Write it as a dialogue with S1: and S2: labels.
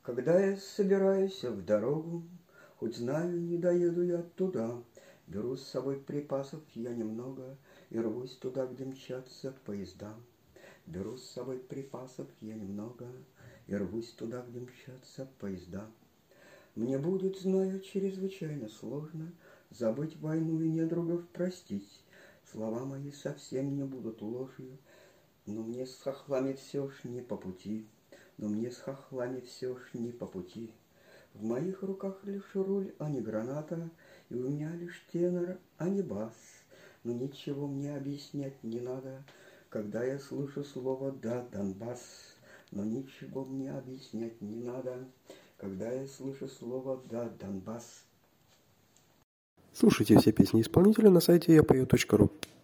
S1: Когда я собираюсь в дорогу, хоть знаю, не доеду я туда, беру с собой припасов я немного и рвусь туда, где мчатся поезда. Беру с собой припасов я немного и рвусь туда, где мчатся поезда. Мне будет, знаю, чрезвычайно сложно забыть войну и недругов простить. Слова мои совсем не будут ложью, но мне с хохлами все ж не по пути. Но мне с хохлами все ж не по пути. В моих руках лишь руль, а не граната, и у меня лишь тенор, а не бас. Но ничего мне объяснять не надо, когда я слышу слово «да, Донбасс». Но ничего мне объяснять не надо, когда я слышу слово «да, Донбасс».
S2: Слушайте все песни исполнителя на сайте yapою.ru.